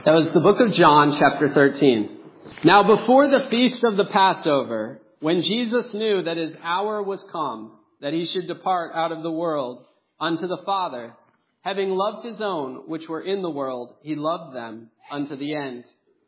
That was the book of John, chapter 13. Now before the feast of the Passover, when Jesus knew that his hour was come, that he should depart out of the world unto the Father, having loved his own which were in the world, he loved them unto the end.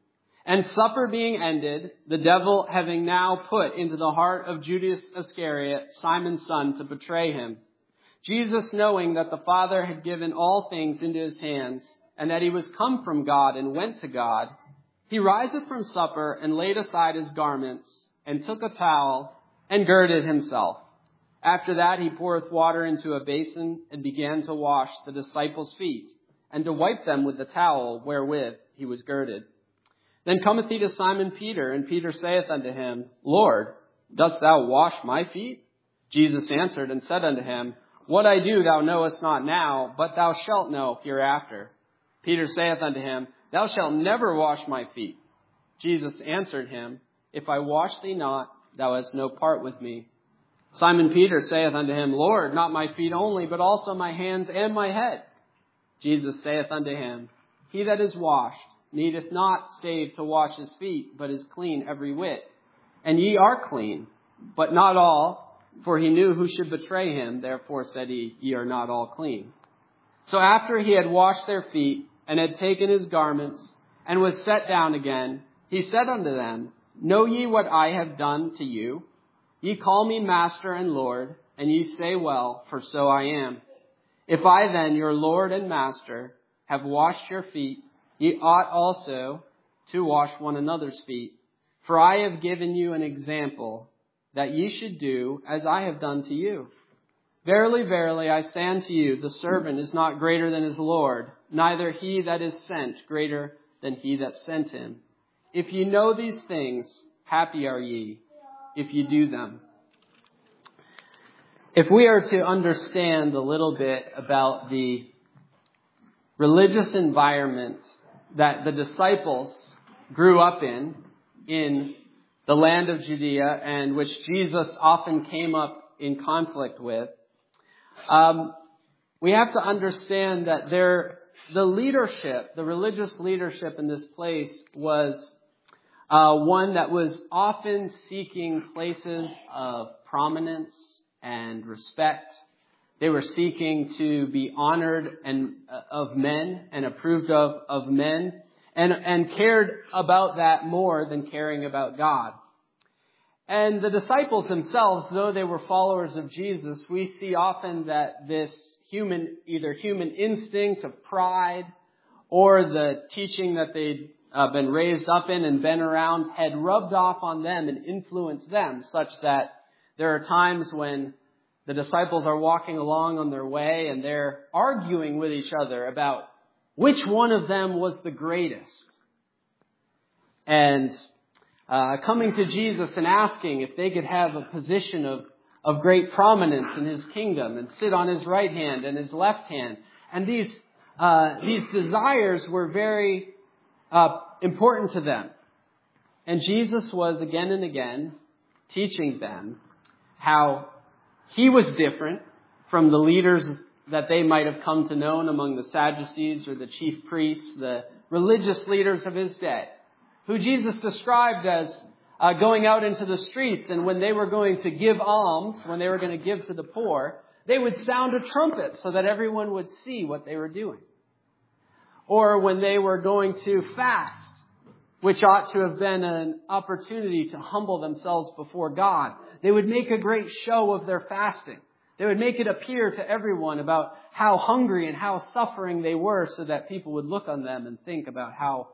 And supper being ended, the devil having now put into the heart of Judas Iscariot, Simon's son, to betray him, Jesus, knowing that the Father had given all things into his hands, and that he was come from God and went to God, he riseth from supper and laid aside his garments, and took a towel and girded himself. After that he poureth water into a basin, and began to wash the disciples' feet, and to wipe them with the towel wherewith he was girded. Then cometh he to Simon Peter, and Peter saith unto him, Lord, dost thou wash my feet? Jesus answered and said unto him, What I do thou knowest not now, but thou shalt know hereafter. Peter saith unto him, Thou shalt never wash my feet. Jesus answered him, If I wash thee not, thou hast no part with me. Simon Peter saith unto him, Lord, not my feet only, but also my hands and my head. Jesus saith unto him, He that is washed needeth not save to wash his feet, but is clean every whit. And ye are clean, but not all, for he knew who should betray him. Therefore said he, Ye are not all clean. So after he had washed their feet, and had taken his garments, and was set down again, he said unto them, Know ye what I have done to you? Ye call me Master and Lord, and ye say well, for so I am. If I then, your Lord and Master, have washed your feet, ye ought also to wash one another's feet. For I have given you an example, that ye should do as I have done to you. Verily, verily, I say unto you, the servant is not greater than his Lord, neither he that is sent greater than he that sent him. If ye know these things, happy are ye, if ye do them. If we are to understand a little bit about the religious environment that the disciples grew up in the land of Judea, and which Jesus often came up in conflict with, we have to understand that the leadership, the religious leadership in this place was one that was often seeking places of prominence and respect. They were seeking to be honored and of men and approved of men, and cared about that more than caring about God. And the disciples themselves, though they were followers of Jesus, we see often that this either human instinct of pride or the teaching that they'd been raised up in and been around had rubbed off on them and influenced them, such that there are times when the disciples are walking along on their way and they're arguing with each other about which one of them was the greatest. And coming to Jesus and asking if they could have a position of great prominence in his kingdom and sit on his right hand and his left hand. And these desires were very important to them. And Jesus was again and again teaching them how he was different from the leaders that they might have come to know among the Sadducees or the chief priests, the religious leaders of his day, who Jesus described as going out into the streets, and when they were going to give alms, when they were going to give to the poor, they would sound a trumpet so that everyone would see what they were doing. Or when they were going to fast, which ought to have been an opportunity to humble themselves before God, they would make a great show of their fasting. They would make it appear to everyone about how hungry and how suffering they were, so that people would look on them and think about how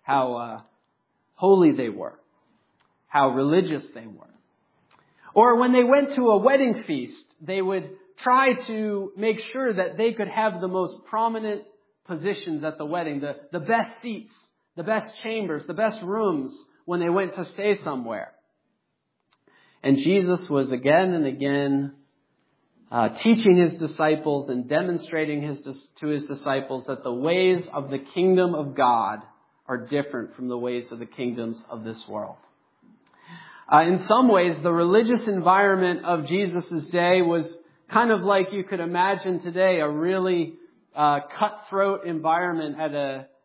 holy they were, how religious they were. Or when they went to a wedding feast, they would try to make sure that they could have the most prominent positions at the wedding, the best seats, the best chambers, the best rooms when they went to stay somewhere. And Jesus was again and again teaching his disciples and demonstrating to his disciples that the ways of the kingdom of God are different from the ways of the kingdoms of this world. In some ways, the religious environment of Jesus' day was kind of like you could imagine today, a really cutthroat environment at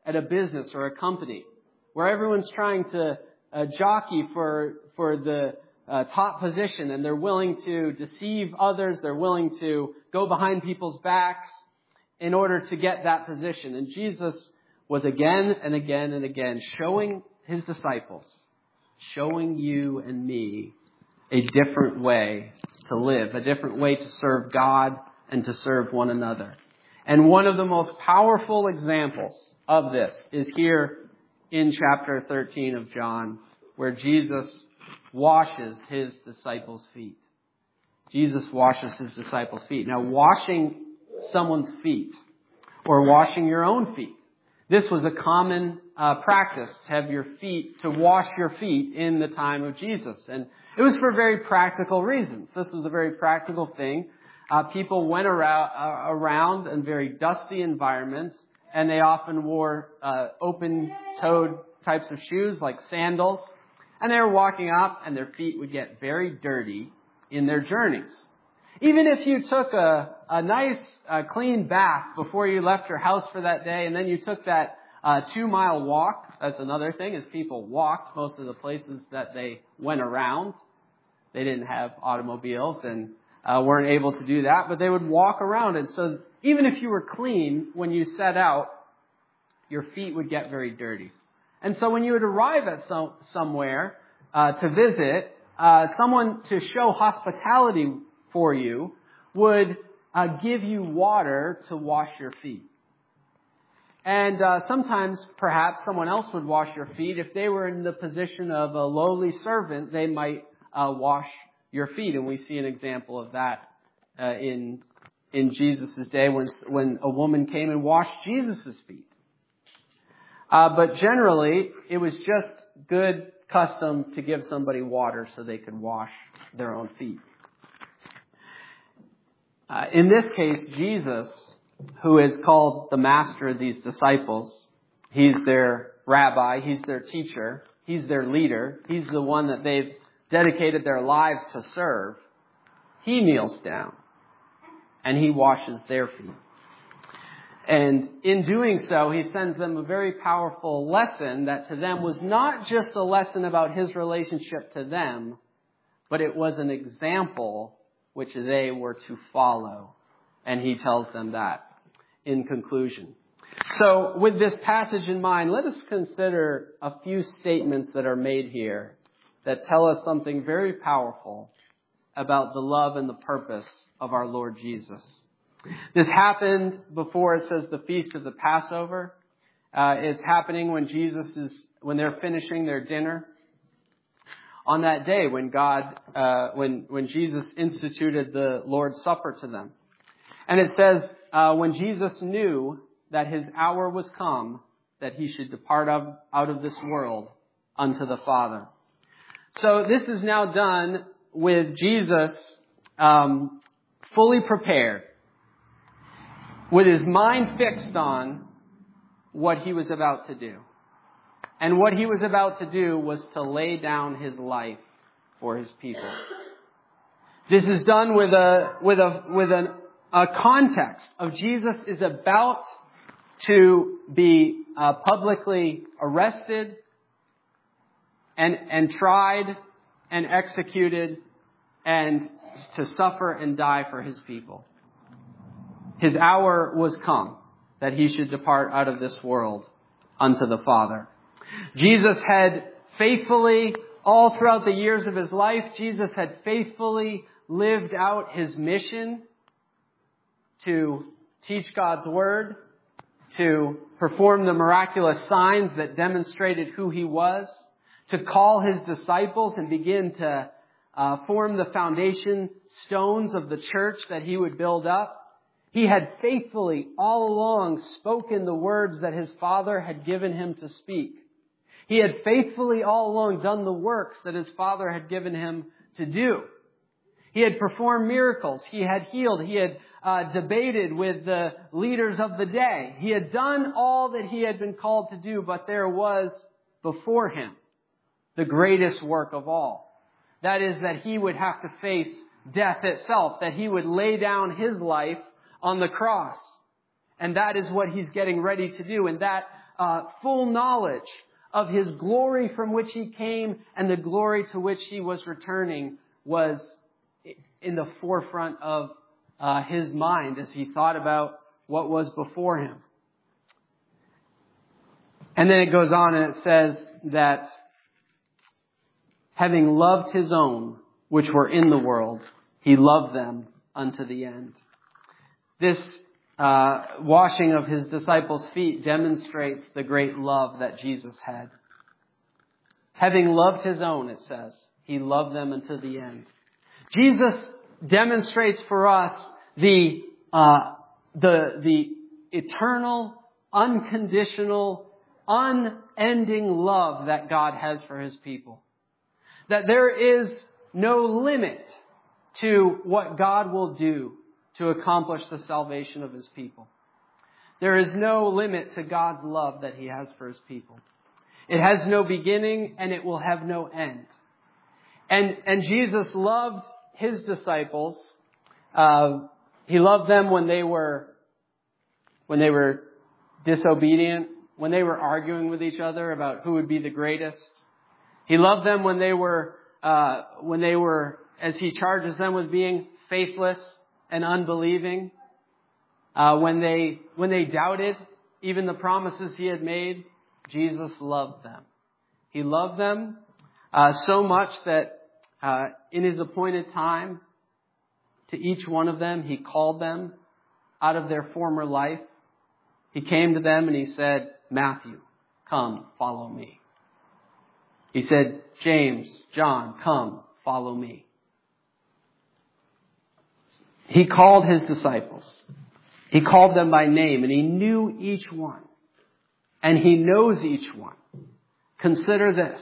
at a business or a company, where everyone's trying to jockey for the top position, and they're willing to deceive others, they're willing to go behind people's backs in order to get that position. And Jesus was again and again and again showing his disciples, showing you and me a different way to live, a different way to serve God and to serve one another. And one of the most powerful examples of this is here in chapter 13 of John, where Jesus washes his disciples' feet. Jesus washes his disciples' feet. Now, washing someone's feet or washing your own feet, this was a common practice to wash your feet in the time of Jesus. And it was for very practical reasons. This was a very practical thing. People went around in very dusty environments, and they often wore open-toed types of shoes like sandals. And they were walking up, and their feet would get very dirty in their journeys. Even if you took a nice clean bath before you left your house for that day, and then you took that 2-mile walk, that's another thing, is people walked most of the places that they went around. They didn't have automobiles and weren't able to do that, but they would walk around. And so even if you were clean, when you set out, your feet would get very dirty. And so when you would arrive at somewhere to visit, someone to show hospitality for you would give you water to wash your feet. And sometimes perhaps someone else would wash your feet. If they were in the position of a lowly servant, they might wash your feet. And we see an example of that in Jesus' day when a woman came and washed Jesus' feet. But generally, it was just good custom to give somebody water so they could wash their own feet. In this case, Jesus, who is called the master of these disciples, he's their rabbi, he's their teacher, he's their leader, he's the one that they've dedicated their lives to serve. He kneels down and he washes their feet. And in doing so, he sends them a very powerful lesson that to them was not just a lesson about his relationship to them, but it was an example which they were to follow. And he tells them that in conclusion. So with this passage in mind, let us consider a few statements that are made here that tell us something very powerful about the love and the purpose of our Lord Jesus. This happened before, it says, the feast of the Passover. It's happening when they're finishing their dinner. On that day when when Jesus instituted the Lord's Supper to them. And it says, when Jesus knew that his hour was come, that he should depart out of this world unto the Father. So this is now done with Jesus fully prepared, with his mind fixed on what he was about to do. And what he was about to do was to lay down his life for his people. This is done with a context of Jesus is about to be publicly arrested and tried and executed and to suffer and die for his people. His hour was come that he should depart out of this world unto the Father. Jesus had faithfully, all throughout the years of his life, Jesus had faithfully lived out his mission to teach God's word, to perform the miraculous signs that demonstrated who he was, to call his disciples and begin to form the foundation stones of the church that he would build up. He had faithfully all along spoken the words that his Father had given him to speak. He had faithfully all along done the works that his Father had given him to do. He had performed miracles. He had healed. He had debated with the leaders of the day. He had done all that he had been called to do, but there was before him the greatest work of all. That is that he would have to face death itself, that he would lay down his life on the cross. And that is what he's getting ready to do. And that full knowledge of His glory from which He came and the glory to which He was returning was in the forefront of His mind as He thought about what was before Him. And then it goes on and it says that having loved His own, which were in the world, He loved them unto the end. This washing of His disciples' feet demonstrates the great love that Jesus had. Having loved His own, it says, He loved them unto the end. Jesus demonstrates for us the eternal, unconditional, unending love that God has for His people. That there is no limit to what God will do to accomplish the salvation of His people. There is no limit to God's love that He has for His people. It has no beginning and it will have no end. And Jesus loved His disciples. He loved them when they were disobedient, when they were arguing with each other about who would be the greatest. He loved them when they were, as He charges them with being faithless and unbelieving. When they doubted even the promises He had made, Jesus loved them. He loved them so much that in His appointed time, to each one of them, He called them out of their former life. He came to them and He said, Matthew, come, follow me. He said, James, John, come, follow me. He called His disciples. He called them by name and He knew each one. And He knows each one. Consider this.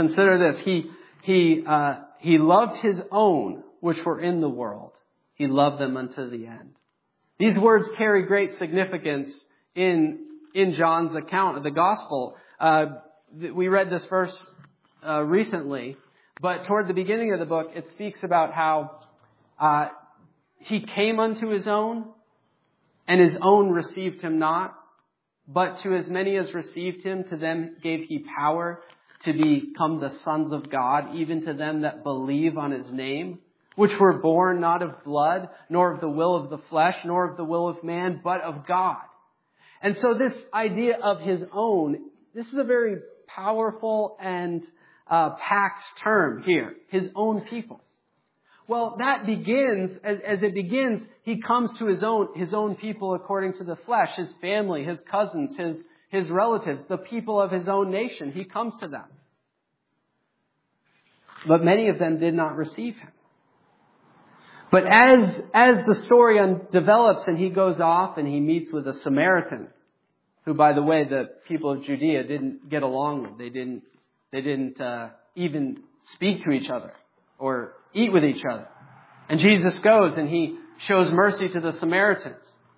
He loved His own, which were in the world. He loved them unto the end. These words carry great significance in John's account of the gospel. We read this verse recently, but toward the beginning of the book, it speaks about how He came unto His own, and His own received Him not. But to as many as received Him, to them gave He power to become the sons of God, even to them that believe on His name, which were born not of blood, nor of the will of the flesh, nor of the will of man, but of God. And so this idea of His own, this is a very powerful and packed term here. His own people. Well, that begins, as it begins, He comes to His own people according to the flesh, His family, His cousins, His relatives, the people of His own nation. He comes to them. But many of them did not receive Him. But as the story develops and He goes off and He meets with a Samaritan, who, by the way, the people of Judea didn't get along with. They didn't even speak to each other or eat with each other. And Jesus goes and He shows mercy to the Samaritans.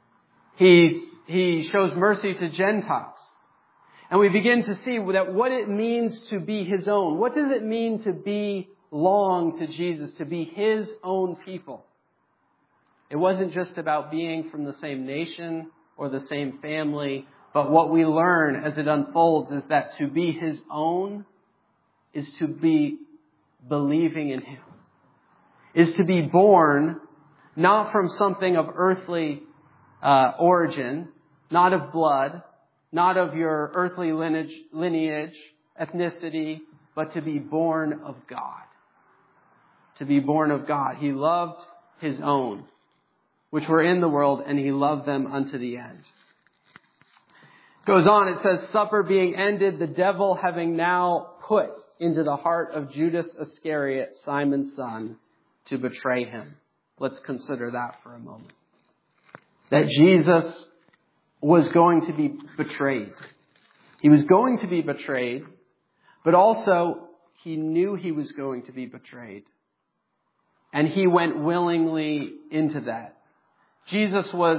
He shows mercy to Gentiles. And we begin to see that what it means to be His own. What does it mean to belong to Jesus, to be His own people? It wasn't just about being from the same nation or the same family, but what we learn as it unfolds is that to be His own is to be believing in Him. Is to be born not from something of earthly origin, not of blood, not of your earthly lineage, ethnicity, but to be born of God. To be born of God. He loved His own, which were in the world, and He loved them unto the end. Goes on, it says, supper being ended, the devil having now put into the heart of Judas Iscariot, Simon's son, to betray Him. Let's consider that for a moment. That Jesus was going to be betrayed. He was going to be betrayed, but also He knew He was going to be betrayed. And He went willingly into that. Jesus was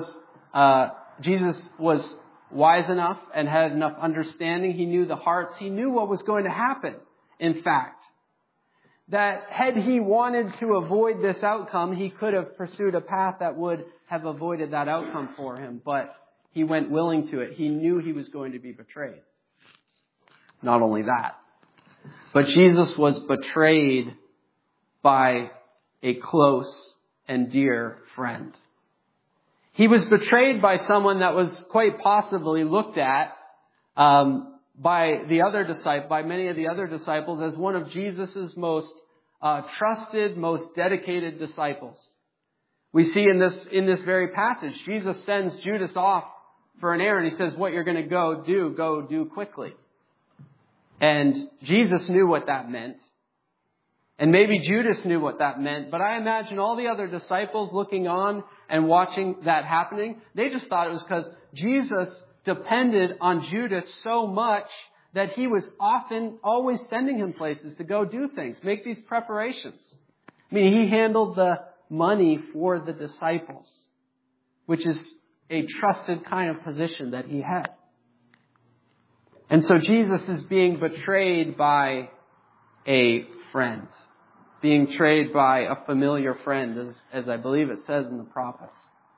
wise enough and had enough understanding. He knew the hearts. He knew what was going to happen, in fact. That had He wanted to avoid this outcome, He could have pursued a path that would have avoided that outcome for Him. But He went willing to it. He knew he was going to be betrayed. Not only that, but Jesus was betrayed by a close and dear friend. He was betrayed by someone that was quite possibly looked at by many of the other disciples as one of Jesus' most trusted, most dedicated disciples. We see in this very passage, Jesus sends Judas off for an errand. He says, what you're going to go do quickly. And Jesus knew what that meant. And maybe Judas knew what that meant. But I imagine all the other disciples looking on and watching that happening, they just thought it was because Jesus depended on Judas so much that he was often always sending him places to go do things, make these preparations. I mean, he handled the money for the disciples, which is a trusted kind of position that he had. And so Jesus is being betrayed by a friend, being betrayed by a familiar friend, as I believe it says in the prophets.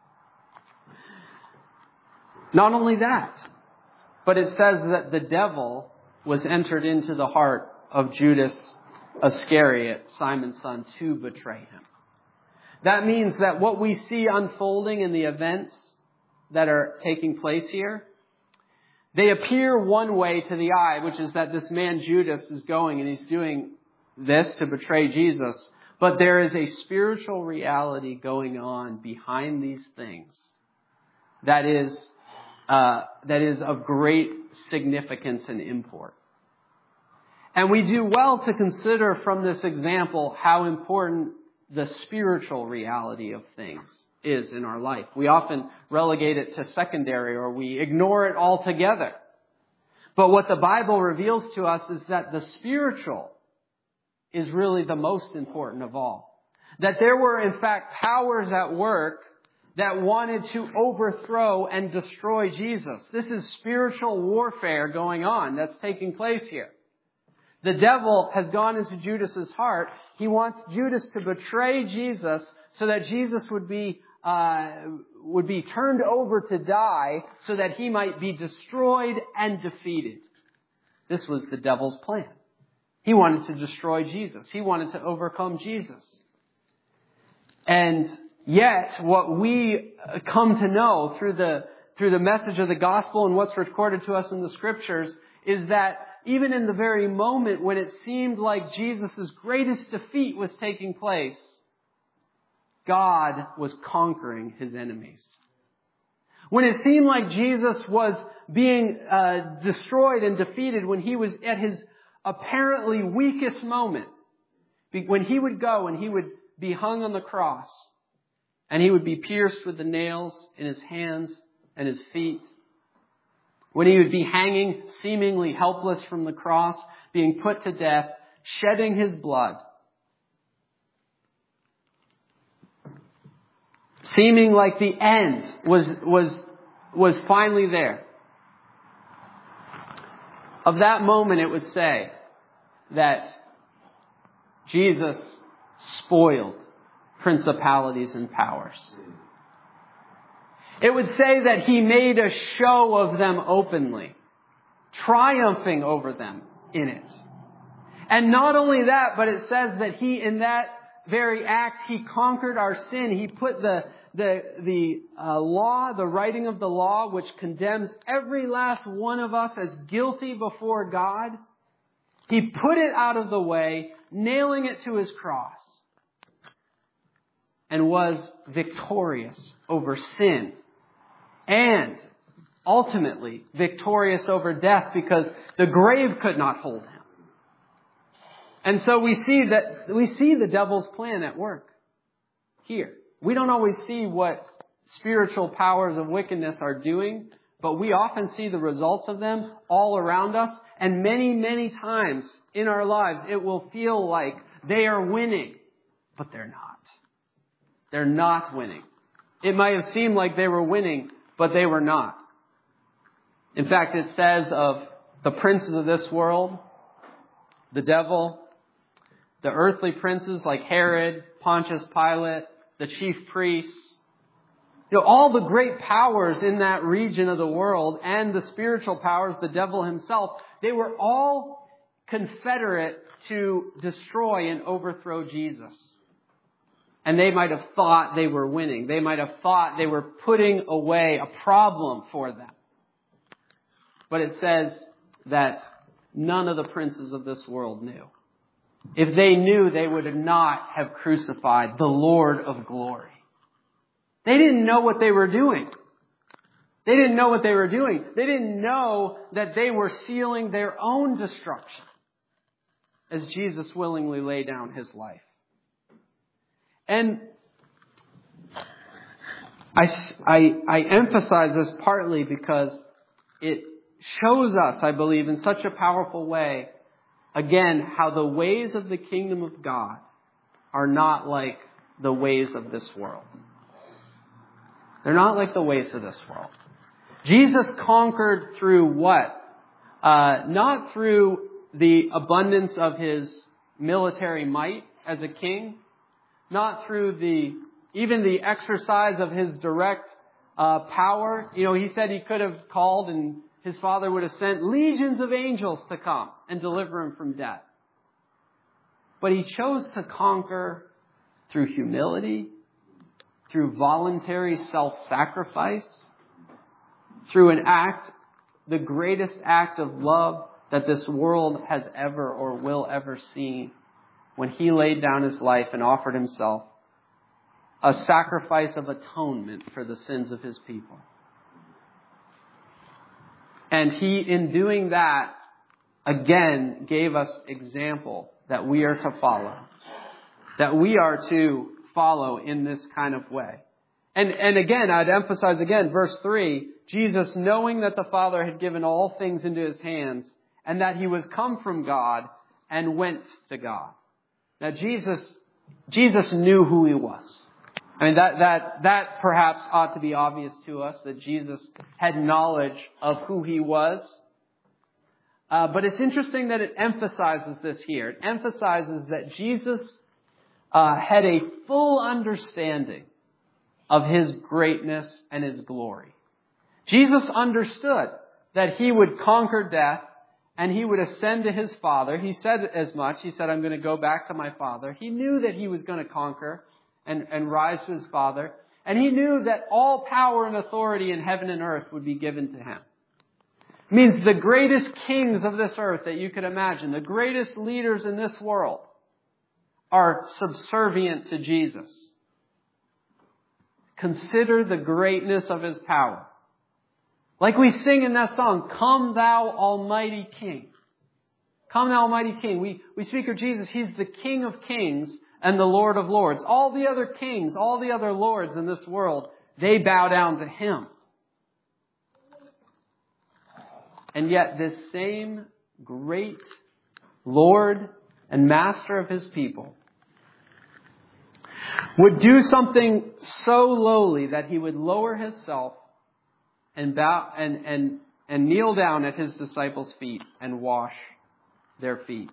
Not only that, but it says that the devil was entered into the heart of Judas Iscariot, Simon's son, to betray him. That means that what we see unfolding in the events that are taking place here, they appear one way to the eye, which is that this man Judas is going and he's doing this to betray Jesus. But there is a spiritual reality going on behind these things that is of great significance and import. And we do well to consider from this example how important the spiritual reality of things is in our life. We often relegate it to secondary, or we ignore it altogether. But what the Bible reveals to us is that the spiritual is really the most important of all. That there were, in fact, powers at work that wanted to overthrow and destroy Jesus. This is spiritual warfare going on that's taking place here. The devil has gone into Judas's heart. He wants Judas to betray Jesus so that Jesus would be turned over to die so that he might be destroyed and defeated. This was the devil's plan. He wanted to destroy Jesus. He wanted to overcome Jesus. And yet, what we come to know through the message of the gospel and what's recorded to us in the scriptures is that even in the very moment when it seemed like Jesus' greatest defeat was taking place, God was conquering his enemies. When it seemed like Jesus was being destroyed and defeated, when he was at his apparently weakest moment, when he would go and he would be hung on the cross, and he would be pierced with the nails in his hands and his feet, when he would be hanging seemingly helpless from the cross, being put to death, shedding his blood, seeming like the end was finally there. Of that moment, it would say that Jesus spoiled principalities and powers. It would say that he made a show of them openly, triumphing over them in it. And not only that, but it says that he, in that very act, he conquered our sin. He put the law, the writing of the law, which condemns every last one of us as guilty before God. He put it out of the way, nailing it to his cross, and was victorious over sin. And ultimately victorious over death, because the grave could not hold him. And so we see the devil's plan at work here. We don't always see what spiritual powers of wickedness are doing, but we often see the results of them all around us. And many, many times in our lives, it will feel like they are winning, but they're not. They're not winning. It might have seemed like they were winning, but they were not. In fact, it says of the princes of this world, the devil, the earthly princes like Herod, Pontius Pilate, the chief priests, All the great powers in that region of the world and the spiritual powers, the devil himself, they were all confederate to destroy and overthrow Jesus. And they might have thought they were winning. They might have thought they were putting away a problem for them. But it says that none of the princes of this world knew. If they knew, they would not have crucified the Lord of glory. They didn't know what they were doing. They didn't know what they were doing. They didn't know that they were sealing their own destruction as Jesus willingly laid down his life. And I emphasize this partly because it shows us, I believe, in such a powerful way, again, how the ways of the kingdom of God are not like the ways of this world. They're not like the ways of this world. Jesus conquered through what? Not through the abundance of his military might as a king, not through even the exercise of his direct power. He said he could have called and his Father would have sent legions of angels to come and deliver him from death. But he chose to conquer through humility, through voluntary self-sacrifice, through an act, the greatest act of love that this world has ever or will ever see, when he laid down his life and offered himself a sacrifice of atonement for the sins of his people. And he, in doing that, again gave us example that we are to follow. That we are to follow in this kind of way. And again, I'd emphasize again, verse 3, Jesus, knowing that the Father had given all things into his hands, and that he was come from God and went to God. Now Jesus knew who he was. I mean, that perhaps ought to be obvious to us, that Jesus had knowledge of who he was. But it's interesting that it emphasizes this here. It emphasizes that Jesus had a full understanding of his greatness and his glory. Jesus understood that he would conquer death and he would ascend to his Father. He said as much. He said, I'm going to go back to my Father. He knew that he was going to conquer and rise to his Father. And he knew that all power and authority in heaven and earth would be given to him. It means the greatest kings of this earth that you could imagine, the greatest leaders in this world, are subservient to Jesus. Consider the greatness of his power. Like we sing in that song, Come Thou Almighty King. Come Thou Almighty King. We speak of Jesus. He's the King of Kings and the Lord of Lords. All the other kings, all the other lords in this world, they bow down to him. And yet this same great Lord and Master of his people would do something so lowly that he would lower himself and bow and kneel down at his disciples' feet and wash their feet.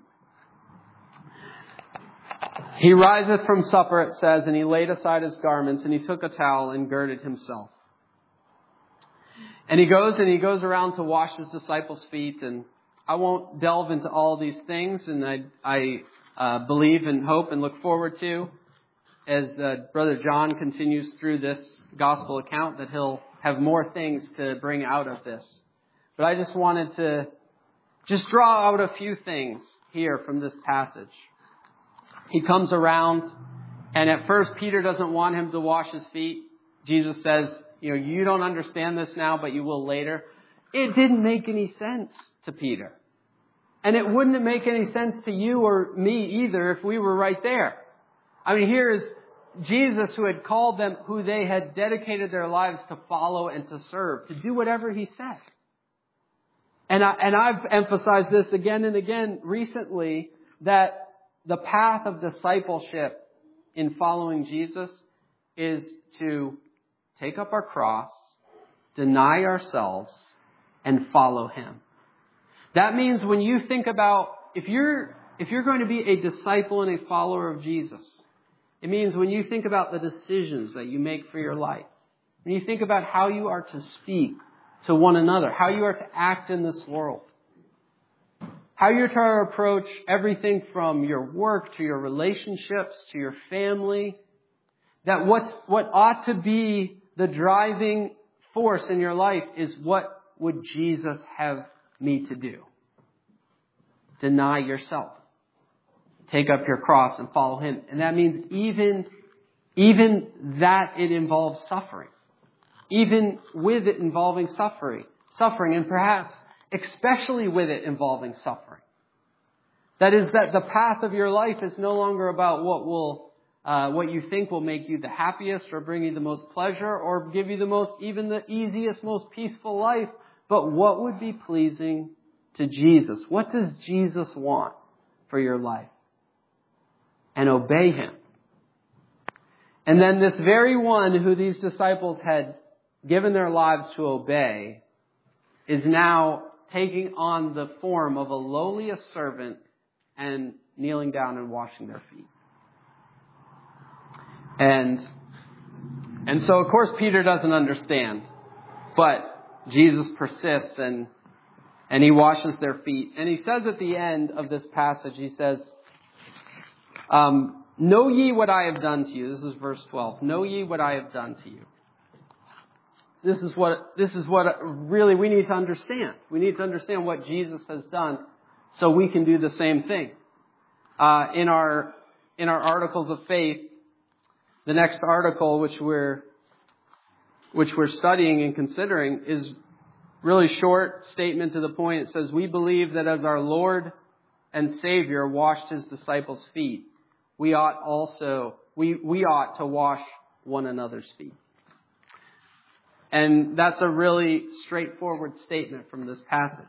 He riseth from supper, it says, and he laid aside his garments, and he took a towel and girded himself. And he goes around to wash his disciples' feet, and I won't delve into all these things, and I believe and hope and look forward to, as Brother John continues through this gospel account, that he'll have more things to bring out of this. But I just wanted to just draw out a few things here from this passage. He comes around, and at first Peter doesn't want him to wash his feet. Jesus says, you don't understand this now, but you will later. It didn't make any sense to Peter. And it wouldn't make any sense to you or me either if we were right there. I mean, here is Jesus who had called them, who they had dedicated their lives to follow and to serve, to do whatever he said. And I've emphasized this again and again recently, that the path of discipleship in following Jesus is to take up our cross, deny ourselves, and follow him. That means when you think about, if you're going to be a disciple and a follower of Jesus, it means when you think about the decisions that you make for your life, when you think about how you are to speak to one another, how you are to act in this world, how you're to approach everything from your work to your relationships to your family, that what ought to be the driving force in your life is, what would Jesus have me to do? Deny yourself. Take up your cross and follow Him. And that means even that it involves suffering. Even with it involving suffering, and perhaps especially with it involving suffering. That is, that the path of your life is no longer about what you think will make you the happiest or bring you the most pleasure or give you even the easiest, most peaceful life, but what would be pleasing to Jesus. What does Jesus want for your life? And obey Him. And then this very one who these disciples had given their lives to obey is now taking on the form of a lowliest servant and kneeling down and washing their feet. And so, of course, Peter doesn't understand, but Jesus persists and He washes their feet. And He says at the end of this passage, He says, know ye what I have done to you. This is verse 12. Know ye what I have done to you. This is what really we need to understand. We need to understand what Jesus has done so we can do the same thing. In our articles of faith, the next article which we're studying and considering is really short statement to the point. It says, we believe that as our Lord and Savior washed His disciples' feet, we ought to wash one another's feet. And that's a really straightforward statement from this passage.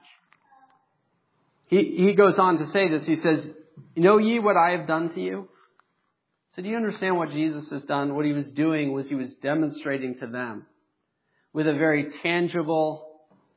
He goes on to say this. He says, know ye what I have done to you? So do you understand what Jesus has done? What He was doing was He was demonstrating to them with a very tangible,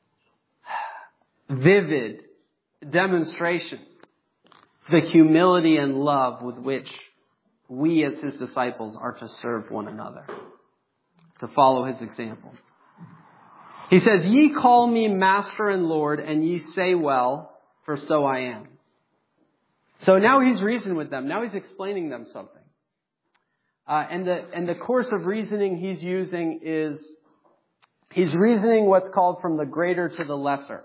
vivid demonstration the humility and love with which we as His disciples are to serve one another, to follow His example. He says, ye call me Master and Lord, and ye say well, for so I am. So now He's reasoned with them. Now He's explaining them something. And the course of reasoning He's using is, He's reasoning what's called from the greater to the lesser.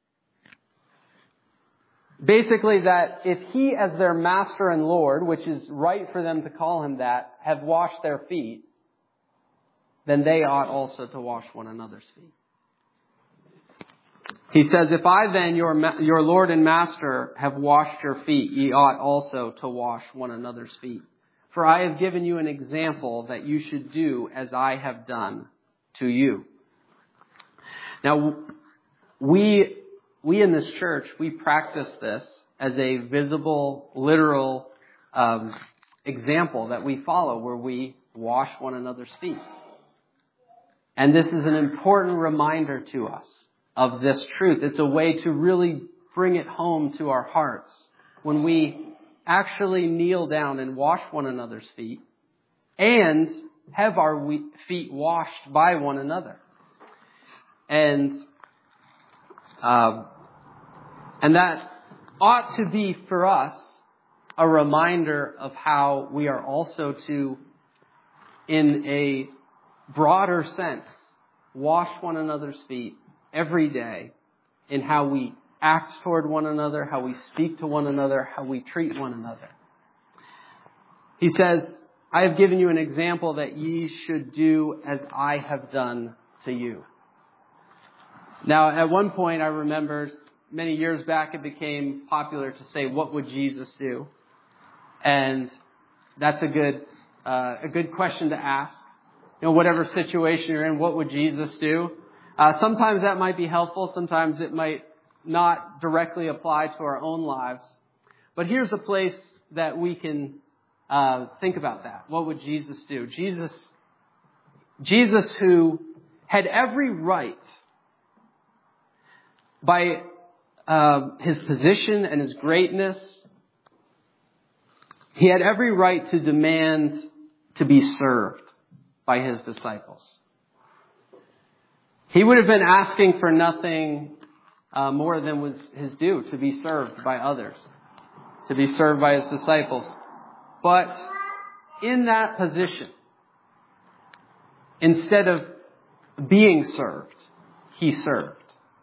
Basically that if He as their Master and Lord, which is right for them to call Him that, have washed their feet, then they ought also to wash one another's feet. He says, if I then, your Lord and Master, have washed your feet, ye ought also to wash one another's feet. For I have given you an example that you should do as I have done to you. Now, we in this church, we practice this as a visible, literal example that we follow, where we wash one another's feet. And this is an important reminder to us of this truth. It's a way to really bring it home to our hearts when we actually kneel down and wash one another's feet and have our feet washed by one another. And that ought to be for us a reminder of how we are also to, in a broader sense, wash one another's feet every day in how we act toward one another, how we speak to one another, how we treat one another. He says, I have given you an example that ye should do as I have done to you. Now, at one point, I remember many years back, it became popular to say, what would Jesus do? And that's a good question to ask. You know, whatever situation you're in, what would Jesus do? Sometimes that might be helpful. Sometimes it might not directly apply to our own lives. But here's a place that we can think about that. What would Jesus do? Jesus who had every right, by His position and His greatness, He had every right to demand to be served by His disciples. He would have been asking for nothing more than was his due, to be served by others, to be served by his disciples. But in that position, instead of being served, he served.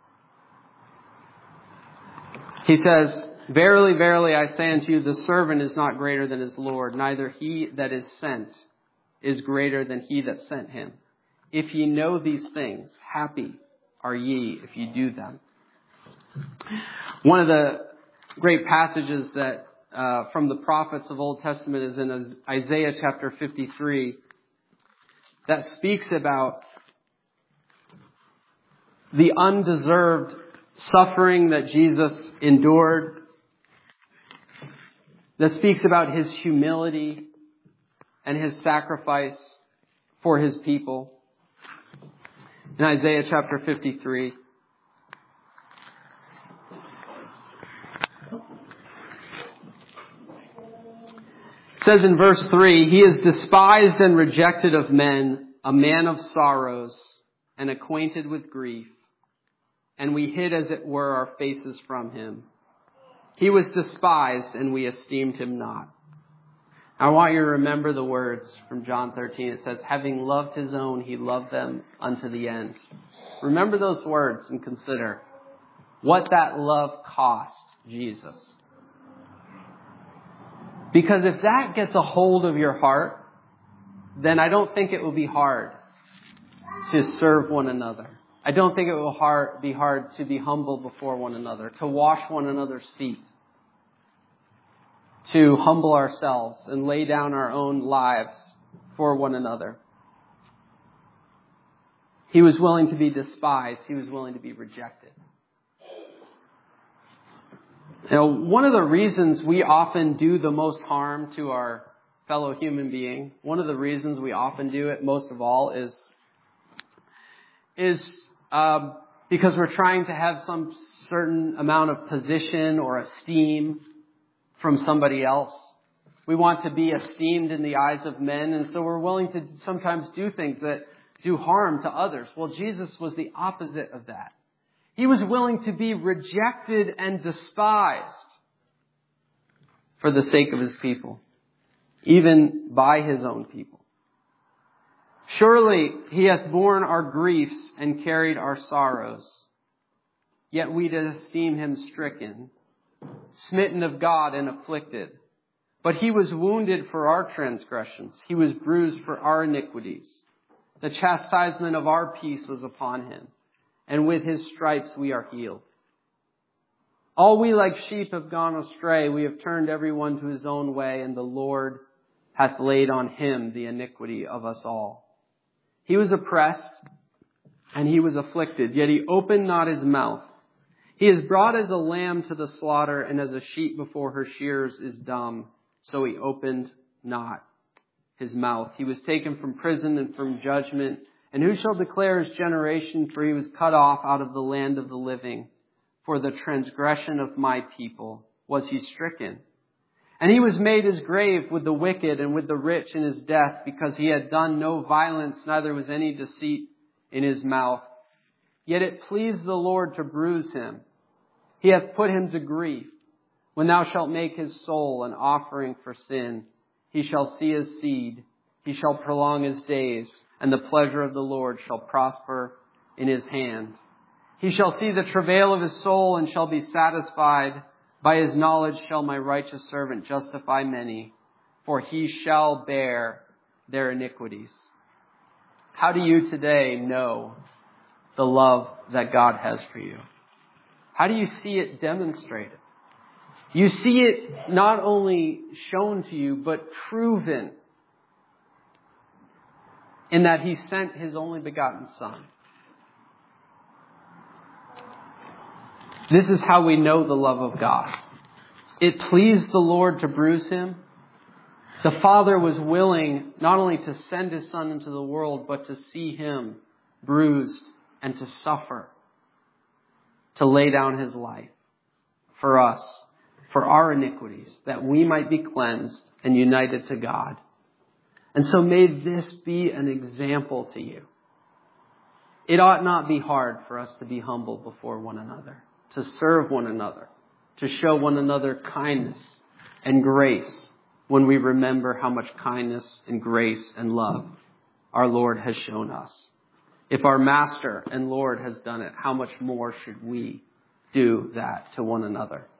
He says, "Verily, verily, I say unto you, the servant is not greater than his Lord, neither he that is sent is greater than he that sent him. If ye know these things, happy are ye if ye do them." One of the great passages that from the prophets of Old Testament is in Isaiah chapter 53 that speaks about the undeserved suffering that Jesus endured, that speaks about his humility and his sacrifice for his people. In Isaiah chapter 53, it says in verse 3, "He is despised and rejected of men, a man of sorrows and acquainted with grief. And we hid, as it were, our faces from him. He was despised, and we esteemed him not." I want you to remember the words from John 13. It says, "Having loved his own, he loved them unto the end." Remember those words and consider what that love cost Jesus. Because if that gets a hold of your heart, then I don't think it will be hard to serve one another. I don't think it will be hard to be humble before one another, to wash one another's feet, to humble ourselves and lay down our own lives for one another. He was willing to be despised. He was willing to be rejected. You know, one of the reasons we often do the most harm to our fellow human being, one of the reasons we often do it most of all is because we're trying to have some certain amount of position or esteem from somebody else. We want to be esteemed in the eyes of men, and so we're willing to sometimes do things that do harm to others. Well, Jesus was the opposite of that. He was willing to be rejected and despised for the sake of his people, even by his own people. "Surely he hath borne our griefs and carried our sorrows. Yet we did esteem him stricken, smitten of God and afflicted. But he was wounded for our transgressions. He was bruised for our iniquities. The chastisement of our peace was upon him, and with his stripes we are healed. All we like sheep have gone astray. We have turned every one to his own way, and the Lord hath laid on him the iniquity of us all. He was oppressed and he was afflicted, yet he opened not his mouth. He is brought as a lamb to the slaughter, and as a sheep before her shearers is dumb, so he opened not his mouth. He was taken from prison and from judgment. And who shall declare his generation? For he was cut off out of the land of the living. For the transgression of my people was he stricken. And he was made his grave with the wicked and with the rich in his death, because he had done no violence, neither was any deceit in his mouth. Yet it pleased the Lord to bruise him. He hath put him to grief. When thou shalt make his soul an offering for sin, he shall see his seed. He shall prolong his days, and the pleasure of the Lord shall prosper in his hand. He shall see the travail of his soul and shall be satisfied. By his knowledge shall my righteous servant justify many, for he shall bear their iniquities. How do you today know the love that God has for you? How do you see it demonstrated? You see it not only shown to you, but proven in that he sent his only begotten Son. This is how we know the love of God. It pleased the Lord to bruise him. The Father was willing not only to send his Son into the world, but to see him bruised and to suffer, to lay down his life for us, for our iniquities, that we might be cleansed and united to God. And so may this be an example to you. It ought not be hard for us to be humble before one another, to serve one another, to show one another kindness and grace when we remember how much kindness and grace and love our Lord has shown us. If our Master and Lord has done it, how much more should we do that to one another?